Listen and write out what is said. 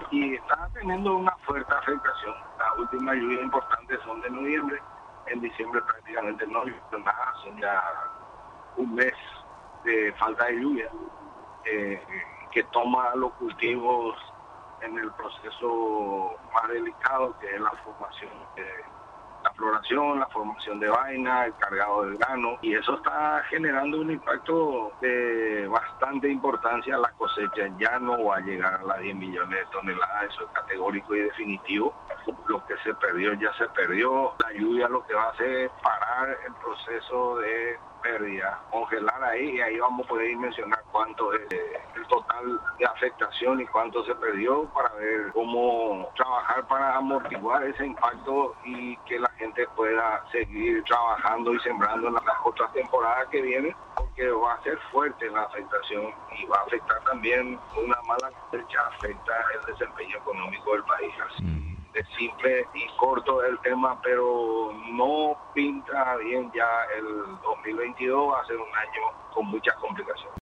y está teniendo una fuerte afectación. Las últimas lluvias importantes son de noviembre, en diciembre prácticamente no llovió nada, son ya un mes de falta de lluvia, que toma los cultivos en el proceso más delicado, que es la formación, la floración, la formación de vaina, el cargado del grano, y eso está generando un impacto de bastante importancia. La cosecha ya no va a llegar a las 10 millones de toneladas, eso es categórico y definitivo. Lo que se perdió ya se perdió. La lluvia lo que va a hacer es parar el proceso de pérdida, congelar ahí, y ahí vamos a poder mencionar cuánto es el total de afectación y cuánto se perdió, para ver cómo trabajar para amortiguar ese impacto y que la gente pueda seguir trabajando y sembrando en las otras temporadas que vienen, porque va a ser fuerte la afectación y va a afectar también una mala cosecha, afecta el desempeño económico del país. Así de simple y corto el tema, pero no pinta bien. Ya el 2022 va a ser un año con muchas complicaciones.